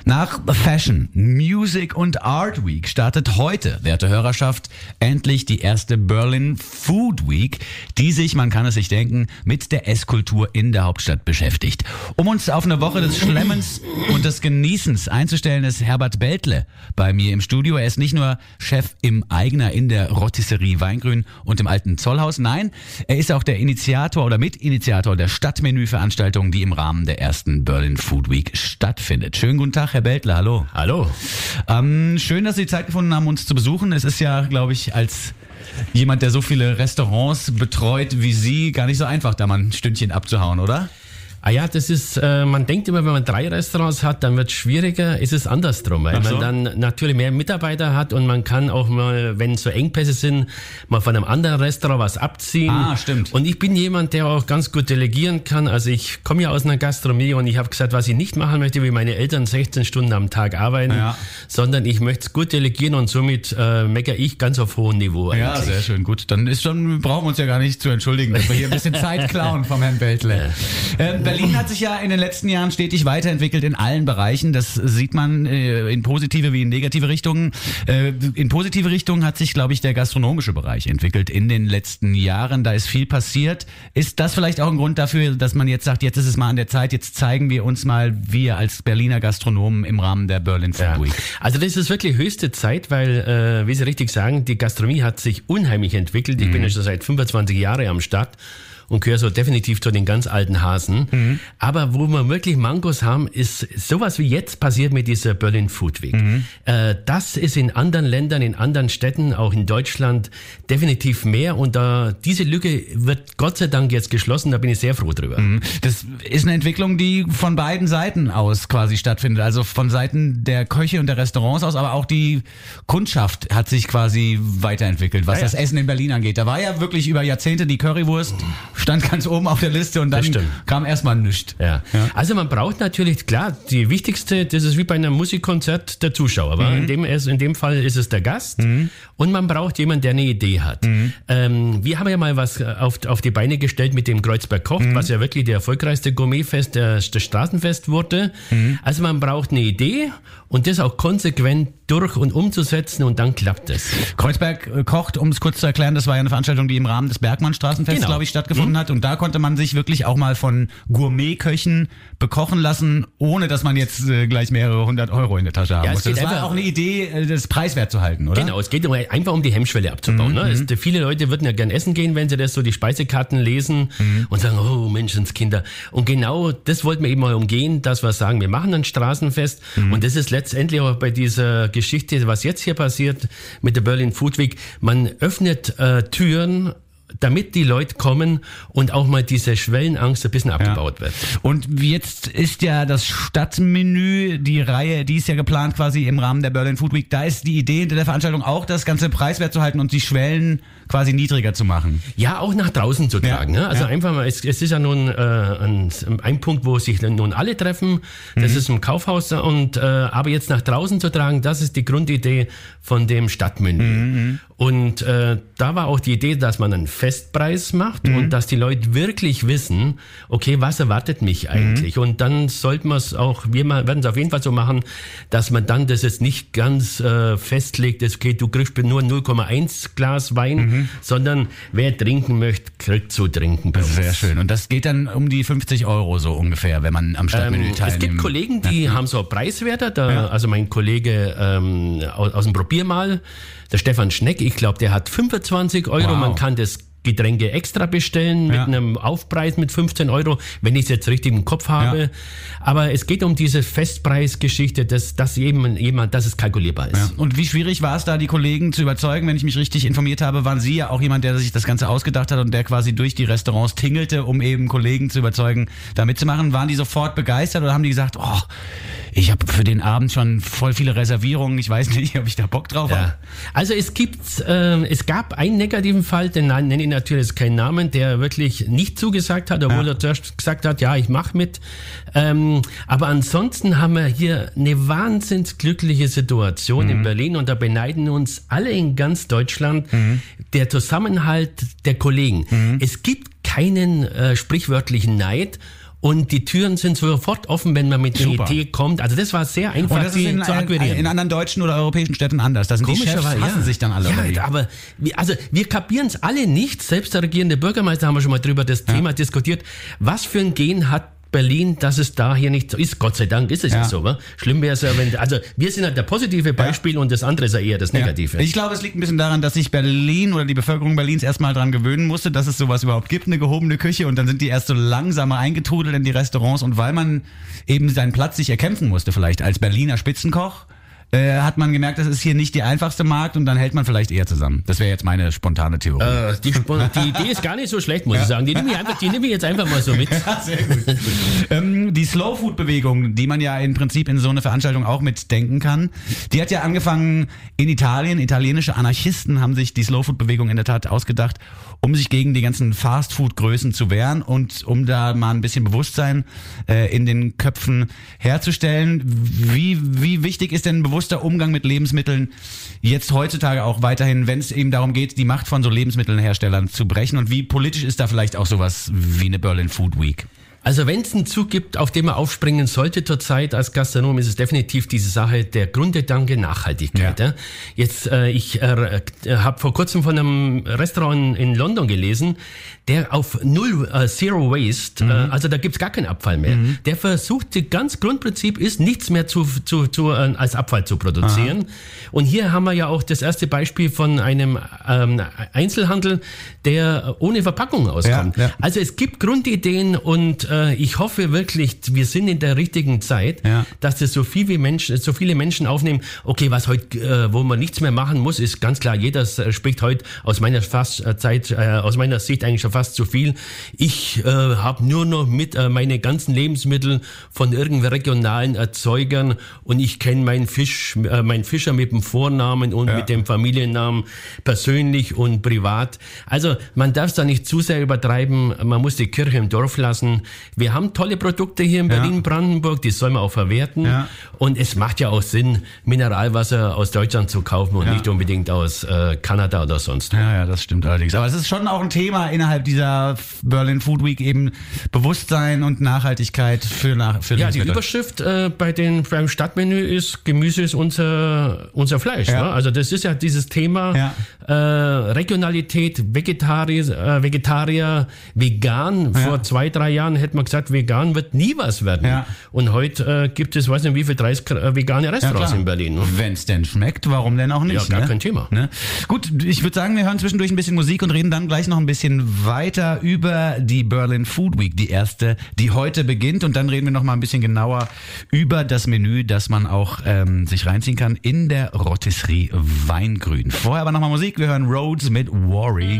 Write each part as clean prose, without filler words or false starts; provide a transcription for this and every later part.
Nach Fashion, Music und Art Week startet heute, werte Hörerschaft, endlich die erste Berlin Food Week, die sich, man kann es sich denken, mit der Esskultur in der Hauptstadt beschäftigt. Um uns auf eine Woche des Schlemmens und des Genießens einzustellen, ist Herbert Beltle bei mir im Studio. Er ist nicht nur Chef im Eigner in der Rotisserie Weingrün und im alten Zollhaus, nein, er ist auch der Initiator oder Mitinitiator der Stadtmenü-Veranstaltung, die im Rahmen der ersten Berlin Food Week stattfindet. Schönen guten Tag, Herr Beltle, hallo. Hallo. Schön, dass Sie Zeit gefunden haben, uns zu besuchen. Es ist ja, glaube ich, als jemand, der so viele Restaurants betreut wie Sie, gar nicht so einfach, da mal ein Stündchen abzuhauen, oder? Ah ja, das ist, man denkt immer, wenn man 3 Restaurants hat, dann wird es schwieriger. Es ist andersrum, weil man dann natürlich mehr Mitarbeiter hat und man kann auch mal, wenn so Engpässe sind, mal von einem anderen Restaurant was abziehen. Ah, stimmt. Und ich bin jemand, der auch ganz gut delegieren kann. Also ich komme ja aus einer Gastronomie und ich habe gesagt, was ich nicht machen möchte, wie meine Eltern 16 Stunden am Tag arbeiten, sondern ich möchte es gut delegieren und somit meckere ich ganz auf hohem Niveau eigentlich. Ja, sehr schön, gut. Dann brauchen wir uns ja gar nicht zu entschuldigen, dass wir hier ein bisschen Zeit klauen vom Herrn Beltle. Berlin hat sich ja in den letzten Jahren stetig weiterentwickelt in allen Bereichen. Das sieht man in positive wie in negative Richtungen. In positive Richtungen hat sich, glaube ich, der gastronomische Bereich entwickelt in den letzten Jahren. Da ist viel passiert. Ist das vielleicht auch ein Grund dafür, dass man jetzt sagt, jetzt ist es mal an der Zeit, jetzt zeigen wir uns mal, wir als Berliner Gastronomen im Rahmen der Berlin Food Week? Also das ist wirklich höchste Zeit, weil, wie Sie richtig sagen, die Gastronomie hat sich unheimlich entwickelt. Ich bin ja schon seit 25 Jahren am Start und gehöre so definitiv zu den ganz alten Hasen. Aber wo wir wirklich Mangos haben, ist sowas wie jetzt passiert mit dieser Berlin Food Week. Das ist in anderen Ländern, in anderen Städten, auch in Deutschland definitiv mehr. Und diese Lücke wird Gott sei Dank jetzt geschlossen. Da bin ich sehr froh drüber. Das ist eine Entwicklung, die von beiden Seiten aus quasi stattfindet. Also von Seiten der Köche und der Restaurants aus, aber auch die Kundschaft hat sich quasi weiterentwickelt, was das Essen in Berlin angeht. Da war ja wirklich über Jahrzehnte die Currywurst stand ganz oben auf der Liste und dann kam erstmal nichts. Ja. Also man braucht natürlich, klar, die wichtigste, das ist wie bei einem Musikkonzert der Zuschauer, aber in dem Fall ist es der Gast und man braucht jemanden, der eine Idee hat. Wir haben ja mal was auf die Beine gestellt mit dem Kreuzberg kocht, was ja wirklich der erfolgreichste Gourmetfest, das Straßenfest wurde. Also man braucht eine Idee und das auch konsequent durch und umzusetzen und dann klappt es. Kreuzberg kocht, um es kurz zu erklären, das war ja eine Veranstaltung, die im Rahmen des Bergmann-Straßenfests, glaube ich, stattgefunden hat. Und da konnte man sich wirklich auch mal von Gourmetköchen bekochen lassen, ohne dass man jetzt gleich mehrere 100 Euro in der Tasche haben musste. Das war auch eine Idee, das preiswert zu halten, oder? Genau, es geht einfach um die Hemmschwelle abzubauen. Viele Leute würden ja gern essen gehen, wenn sie das so die Speisekarten lesen und sagen, oh Menschenskinder. Und genau das wollten wir eben mal umgehen, dass wir sagen, wir machen ein Straßenfest. Und das ist letztendlich auch bei dieser Geschichte, was jetzt hier passiert mit der Berlin Food Week. Man öffnet Türen, damit die Leute kommen und auch mal diese Schwellenangst ein bisschen abgebaut wird. Und jetzt ist ja das Stadtmenü, die Reihe, die ist ja geplant quasi im Rahmen der Berlin Food Week. Da ist die Idee hinter der Veranstaltung auch, das Ganze preiswert zu halten und die Schwellen quasi niedriger zu machen. Ja, auch nach draußen zu tragen. Also einfach mal, es ist ja nun ein Punkt, wo sich nun alle treffen. Das ist im Kaufhaus und aber jetzt nach draußen zu tragen, das ist die Grundidee von dem Stadtmenü. Und da war auch die Idee, dass man einen Festpreis macht und dass die Leute wirklich wissen, okay, was erwartet mich eigentlich? Und dann sollten wir es auch, wir werden es auf jeden Fall so machen, dass man dann das jetzt nicht ganz festlegt, okay, du kriegst nur 0,1 Glas Wein, sondern wer trinken möchte, kriegt zu trinken bei uns. Sehr schön. Und das geht dann um die 50 Euro so ungefähr, wenn man am Stadtmenü teilnimmt. Es gibt Kollegen, die haben so Preiswerter, also mein Kollege aus dem Probiermal, der Stefan Schneck, ich glaube, der hat 25 Euro, man kann das Getränke extra bestellen mit einem Aufpreis mit 15 Euro, wenn ich es jetzt richtig im Kopf habe. Aber es geht um diese Festpreisgeschichte, dass es kalkulierbar ist. Ja. Und wie schwierig war es da, die Kollegen zu überzeugen? Wenn ich mich richtig informiert habe, waren Sie ja auch jemand, der sich das Ganze ausgedacht hat und der quasi durch die Restaurants tingelte, um eben Kollegen zu überzeugen, da mitzumachen. Waren die sofort begeistert oder haben die gesagt, oh, ich habe für den Abend schon voll viele Reservierungen, ich weiß nicht, ob ich da Bock drauf habe? Also es gab einen negativen Fall, den nenne ich natürlich keinen Namen, der wirklich nicht zugesagt hat, obwohl er zuerst gesagt hat, ja, ich mache mit. Aber ansonsten haben wir hier eine wahnsinnig glückliche Situation in Berlin und da beneiden uns alle in ganz Deutschland der Zusammenhalt der Kollegen. Es gibt keinen sprichwörtlichen Neid und die Türen sind sofort offen, wenn man mit einer Idee kommt. Also das war sehr einfach, und das ist zu akquirieren. In anderen deutschen oder europäischen Städten anders. Da sind die Chefs, hassen sich dann alle. Ja, aber wir kapieren es alle nicht. Selbst der regierende Bürgermeister, haben wir schon mal drüber das Thema diskutiert. Was für ein Gen hat Berlin, dass es da hier nicht so ist. Gott sei Dank ist es ja so. Wa? Schlimm wäre es ja, wenn, also wir sind halt der positive Beispiel und das andere ist ja eher das Negative. Ich glaube, es liegt ein bisschen daran, dass sich Berlin oder die Bevölkerung Berlins erstmal dran gewöhnen musste, dass es sowas überhaupt gibt, eine gehobene Küche, und dann sind die erst so langsamer eingetrudelt in die Restaurants, und weil man eben seinen Platz sich erkämpfen musste, vielleicht als Berliner Spitzenkoch, hat man gemerkt, das ist hier nicht die einfachste Markt, und dann hält man vielleicht eher zusammen. Das wäre jetzt meine spontane Theorie. Die Idee ist gar nicht so schlecht, muss ich sagen. Die nehme ich jetzt einfach mal so mit. Ja, sehr gut. Die Slow-Food-Bewegung, die man ja im Prinzip in so eine Veranstaltung auch mitdenken kann, die hat ja angefangen in Italien. Italienische Anarchisten haben sich die Slow-Food-Bewegung in der Tat ausgedacht, um sich gegen die ganzen Fast-Food-Größen zu wehren und um da mal ein bisschen Bewusstsein in den Köpfen herzustellen. Wie wichtig ist denn bewusster Umgang mit Lebensmitteln jetzt heutzutage auch weiterhin, wenn es eben darum geht, die Macht von so Lebensmittelherstellern zu brechen? Und wie politisch ist da vielleicht auch sowas wie eine Berlin Food Week? Also wenn es einen Zug gibt, auf den man aufspringen sollte zurzeit als Gastronom, ist es definitiv diese Sache der Grundgedanke Nachhaltigkeit. Ja. Jetzt, ich habe vor kurzem von einem Restaurant in London gelesen, der auf Zero Waste, also da gibt's gar keinen Abfall mehr. Der versucht, das ganz Grundprinzip ist, nichts mehr als Abfall zu produzieren. Aha. Und hier haben wir ja auch das erste Beispiel von einem Einzelhandel, der ohne Verpackung auskommt. Ja, ja. Also es gibt Grundideen, und ich hoffe wirklich, wir sind in der richtigen Zeit, dass das so viele Menschen aufnehmen. Okay, was heute, wo man nichts mehr machen muss, ist ganz klar, jeder spricht heute aus meiner Sicht eigentlich schon fast zu viel. Ich habe nur noch mit meine ganzen Lebensmittel von irgendwelchen regionalen Erzeugern, und ich kenne meinen Fischer mit dem Vornamen und mit dem Familiennamen persönlich und privat. Also man darf es da nicht zu sehr übertreiben, man muss die Kirche im Dorf lassen. Wir haben tolle Produkte hier in Berlin-Brandenburg, die soll man auch verwerten. Ja. Und es macht ja auch Sinn, Mineralwasser aus Deutschland zu kaufen und nicht unbedingt aus Kanada oder sonst wo. Ja, das stimmt allerdings. Aber es ist schon auch ein Thema innerhalb dieser Berlin Food Week, eben Bewusstsein und Nachhaltigkeit für die Überschrift beim Stadtmenü ist: Gemüse ist unser Fleisch. Ja. Ne? Also das ist ja dieses Thema Regionalität, Vegetarier, vegan. Vor 2-3 Jahren hätte man gesagt, vegan wird nie was werden. Ja. Und heute gibt es, weiß nicht wie viel, 30 vegane Restaurants in Berlin. Ne? Wenn es denn schmeckt, warum denn auch nicht? Ja, gar kein Thema. Ne? Gut, ich würde sagen, wir hören zwischendurch ein bisschen Musik und reden dann gleich noch ein bisschen weiter über die Berlin Food Week, die erste, die heute beginnt. Und dann reden wir noch mal ein bisschen genauer über das Menü, das man auch sich reinziehen kann in der Rotisserie Weingrün. Vorher aber noch mal Musik. Wir hören Rhodes mit Worry.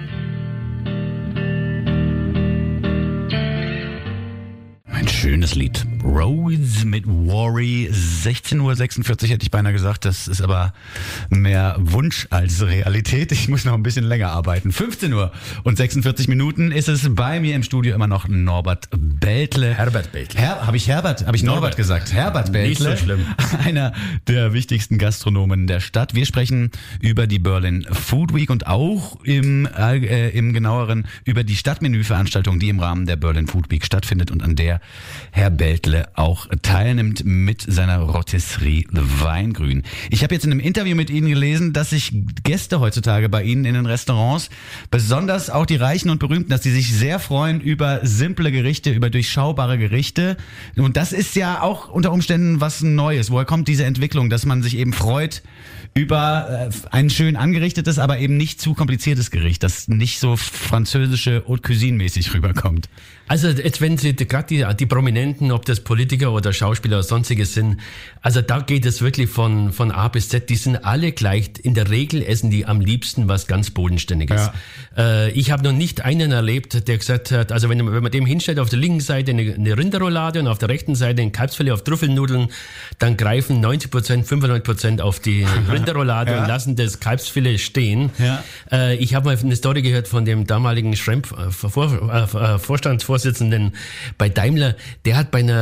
Ein schönes Lied. Rhodes mit Worry. 16:46 Uhr hätte ich beinahe gesagt. Das ist aber mehr Wunsch als Realität. Ich muss noch ein bisschen länger arbeiten. 15:46 Uhr ist es. Bei mir im Studio immer noch Norbert Beltle. Herbert Beltle. Habe ich Norbert gesagt? Herbert Beltle. Nicht so schlimm. Einer der wichtigsten Gastronomen der Stadt. Wir sprechen über die Berlin Food Week und auch im genaueren über die Stadtmenü-Veranstaltung, die im Rahmen der Berlin Food Week stattfindet und an der Herr Beltle auch teilnimmt mit seiner Rotisserie Weingrün. Ich habe jetzt in einem Interview mit Ihnen gelesen, dass sich Gäste heutzutage bei Ihnen in den Restaurants, besonders auch die Reichen und Berühmten, dass die sich sehr freuen über simple Gerichte, über durchschaubare Gerichte. Und das ist ja auch unter Umständen was Neues. Woher kommt diese Entwicklung, dass man sich eben freut über ein schön angerichtetes, aber eben nicht zu kompliziertes Gericht, das nicht so französische Haute Cuisine-mäßig rüberkommt? Also jetzt, wenn Sie gerade die Prominenten, ob das Politiker oder Schauspieler oder sonstiges sind, also da geht es wirklich von A bis Z, die sind alle gleich. In der Regel essen die am liebsten was ganz Bodenständiges. Ja. Ich habe noch nicht einen erlebt, der gesagt hat, also wenn man dem hinstellt, auf der linken Seite eine Rinderroulade und auf der rechten Seite ein Kalbsfilet auf Trüffelnudeln, dann greifen 90%, 95% auf die Rinderroulade und lassen das Kalbsfilet stehen. Ja. Ich habe mal eine Story gehört von dem damaligen Vorstandsvorsitzenden bei Daimler, der hat bei einer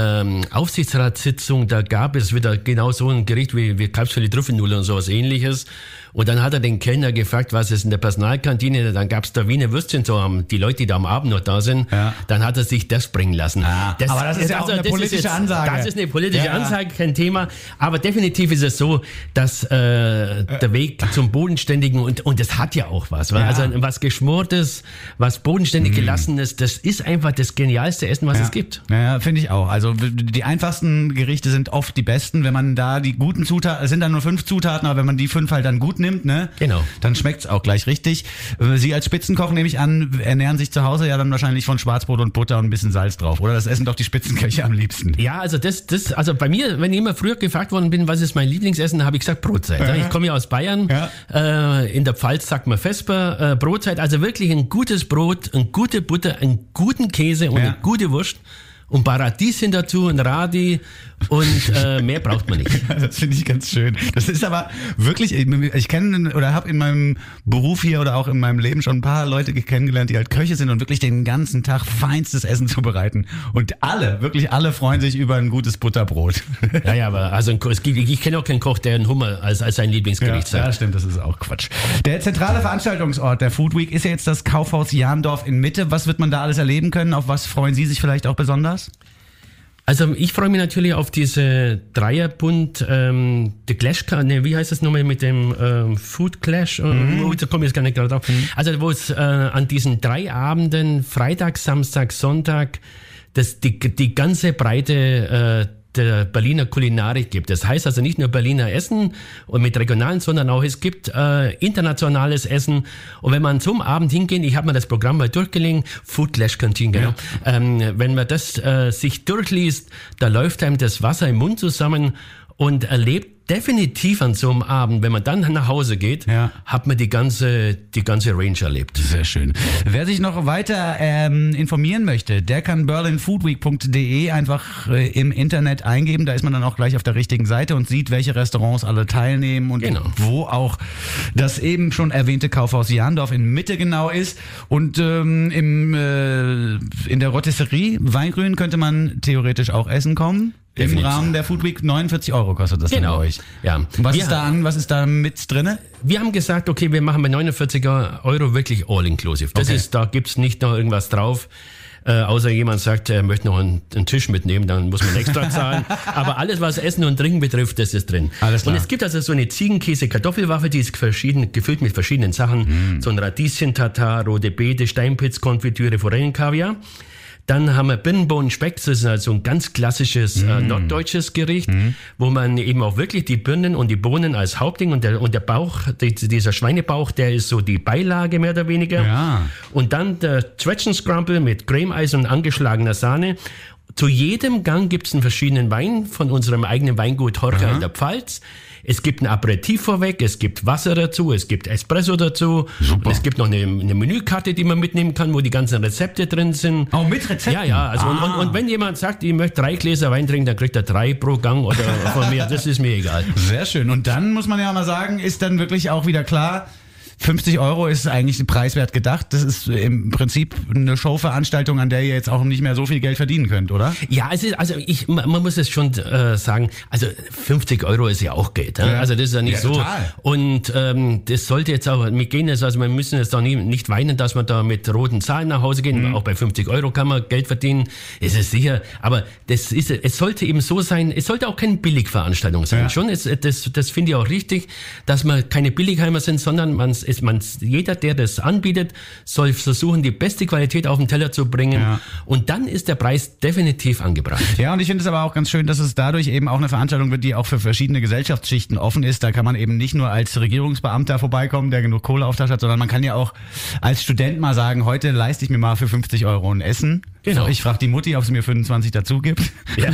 Aufsichtsratssitzung, da gab es wieder genau so ein Gericht wie Kalbsfilet Trüffelnudeln und sowas ähnliches. Und dann hat er den Kellner gefragt, was ist in der Personalkantine, dann gab's da Wiener Würstchen, die Leute, die da am Abend noch da sind, dann hat er sich das bringen lassen. Aber das ist ja auch eine politische Ansage. Das ist eine politische Ansage, kein Thema. Aber definitiv ist es so, dass der Weg zum Bodenständigen, und das hat ja auch was. Also was Geschmortes, was bodenständig Gelassenes, das ist einfach das genialste Essen, was es gibt. Ja, finde ich auch. Also die einfachsten Gerichte sind oft die besten, wenn man da die guten Zutaten, es sind dann nur 5 Zutaten, aber wenn man die 5 halt dann gut nimmt, ne? Genau. Dann schmeckt's auch gleich richtig. Sie als Spitzenkoch, nehme ich an, ernähren sich zu Hause ja dann wahrscheinlich von Schwarzbrot und Butter und ein bisschen Salz drauf, oder? Das essen doch die Spitzenköche am liebsten. Ja, also also bei mir, wenn ich immer früher gefragt worden bin, was ist mein Lieblingsessen, habe ich gesagt Brotzeit. Ich komme ja aus Bayern, in der Pfalz sagt man Vesper, Brotzeit, also wirklich ein gutes Brot, eine gute Butter, einen guten Käse und eine gute Wurst. Und Paradieschen dazu, ein Radi und mehr braucht man nicht. Das finde ich ganz schön. Das ist aber wirklich, ich kenne oder habe in meinem Beruf hier oder auch in meinem Leben schon ein paar Leute kennengelernt, die halt Köche sind und wirklich den ganzen Tag feinstes Essen zubereiten. Und wirklich alle freuen sich über ein gutes Butterbrot. Ja, aber also ich kenne auch keinen Koch, der einen Hummer als sein Lieblingsgericht sagt. Ja, stimmt, das ist auch Quatsch. Der zentrale Veranstaltungsort der Food Week ist ja jetzt das Kaufhaus Jahndorf in Mitte. Was wird man da alles erleben können? Auf was freuen Sie sich vielleicht auch besonders? Also ich freue mich natürlich auf diese Dreierbund, The Clash, wie heißt das nochmal mit dem Food Clash? Da komme ich jetzt gar nicht gerade drauf. Also wo es an diesen 3 Abenden, Freitag, Samstag, Sonntag, die ganze Breite der Berliner Kulinarik gibt. Das heißt also nicht nur Berliner Essen und mit regionalen, sondern auch es gibt internationales Essen. Und wenn man zum Abend hingeht, ich habe mir das Programm mal durchgelesen, Food Clash Canteen, genau. Wenn man das sich durchliest, da läuft einem das Wasser im Mund zusammen und erlebt definitiv an so einem Abend, wenn man dann nach Hause geht, hat man die ganze Range erlebt. Sehr schön. Wer sich noch weiter informieren möchte, der kann berlinfoodweek.de einfach im Internet eingeben. Da ist man dann auch gleich auf der richtigen Seite und sieht, welche Restaurants alle teilnehmen und wo auch das eben schon erwähnte Kaufhaus Jahndorf in Mitte genau ist. Und in der Rotisserie Weingrün könnte man theoretisch auch essen kommen. Definitiv. Im Rahmen der Food Week 49 € kostet das dann bei euch. Ja. Und was ist da mit drinne? Wir haben gesagt, okay, wir machen bei 49 € wirklich all-inclusive. Da gibt's nicht noch irgendwas drauf. Außer jemand sagt, er möchte noch einen Tisch mitnehmen, dann muss man extra zahlen. Aber alles, was Essen und Trinken betrifft, das ist drin. Alles klar. Und es gibt also so eine Ziegenkäse-Kartoffelwaffe, die ist gefüllt mit verschiedenen Sachen. So ein Radieschen-Tatar, rote Beete, Steinpilz-Konfitüre, Forellenkaviar. Dann haben wir Birnenbohnen-Speck, das ist also ein ganz klassisches norddeutsches Gericht, wo man eben auch wirklich die Birnen und die Bohnen als Hauptding und der Bauch, dieser Schweinebauch, der ist so die Beilage mehr oder weniger. Ja. Und dann der Zwetschgen Scrumble mit Cremeeis und angeschlagener Sahne. Zu jedem Gang gibt es einen verschiedenen Wein von unserem eigenen Weingut Horcha in der Pfalz. Es gibt ein Aperitif vorweg, es gibt Wasser dazu, es gibt Espresso dazu. Super. Und es gibt noch eine Menükarte, die man mitnehmen kann, wo die ganzen Rezepte drin sind. Oh, mit Rezepten? Ja. Also und wenn jemand sagt, ich möchte 3 Gläser Wein trinken, dann kriegt er 3 pro Gang oder von mir. Das ist mir egal. Sehr schön. Und dann muss man ja mal sagen, ist dann wirklich auch wieder klar, 50 € ist eigentlich preiswert gedacht. Das ist im Prinzip eine Showveranstaltung, an der ihr jetzt auch nicht mehr so viel Geld verdienen könnt, oder? Ja, man muss es schon sagen, also 50 € ist ja auch Geld. Ja? Also das ist ja nicht so. Total. Und das sollte jetzt auch mitgehen. Also wir müssen jetzt auch nicht weinen, dass wir da mit roten Zahlen nach Hause gehen. Auch bei 50 € kann man Geld verdienen. Es ist sicher. Aber es sollte eben so sein, es sollte auch keine Billigveranstaltung sein. Ja. Schon, das finde ich auch richtig, dass wir keine Billigheimer sind, sondern jeder, der das anbietet, soll versuchen, die beste Qualität auf den Teller zu bringen. Ja. Und dann ist der Preis definitiv angebracht. Ja, und ich finde es aber auch ganz schön, dass es dadurch eben auch eine Veranstaltung wird, die auch für verschiedene Gesellschaftsschichten offen ist. Da kann man eben nicht nur als Regierungsbeamter vorbeikommen, der genug Kohle auf der Tasche hat, sondern man kann ja auch als Student mal sagen, heute leiste ich mir mal für 50 € ein Essen. Genau. Ich frage die Mutti, ob sie mir 25 dazu gibt. Ja.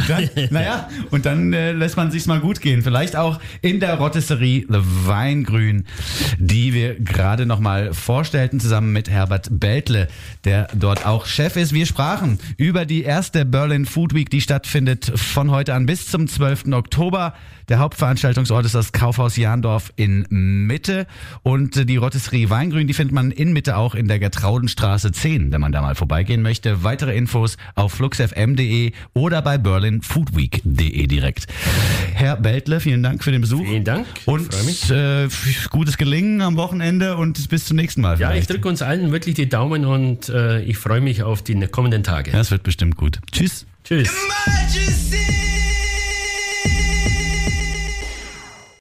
Und dann lässt man sich's mal gut gehen. Vielleicht auch in der Rotisserie The Weingrün, die wir gerade noch mal vorstellten, zusammen mit Herbert Beltle, der dort auch Chef ist. Wir sprachen über die erste Berlin Food Week, die stattfindet von heute an bis zum 12. Oktober. Der Hauptveranstaltungsort ist das Kaufhaus Jahndorf in Mitte und die Rotisserie Weingrün, die findet man in Mitte auch in der Gertraudenstraße 10, wenn man da mal vorbeigehen möchte. Weitere Infos auf fluxfm.de oder bei berlinfoodweek.de direkt. Herr Beltle, vielen Dank für den Besuch. Vielen Dank. Und gutes Gelingen am Wochenende und bis zum nächsten Mal. Ja, ich drücke uns allen wirklich die Daumen und ich freue mich auf die kommenden Tage. Das wird bestimmt gut. Tschüss. Tschüss. Emergency!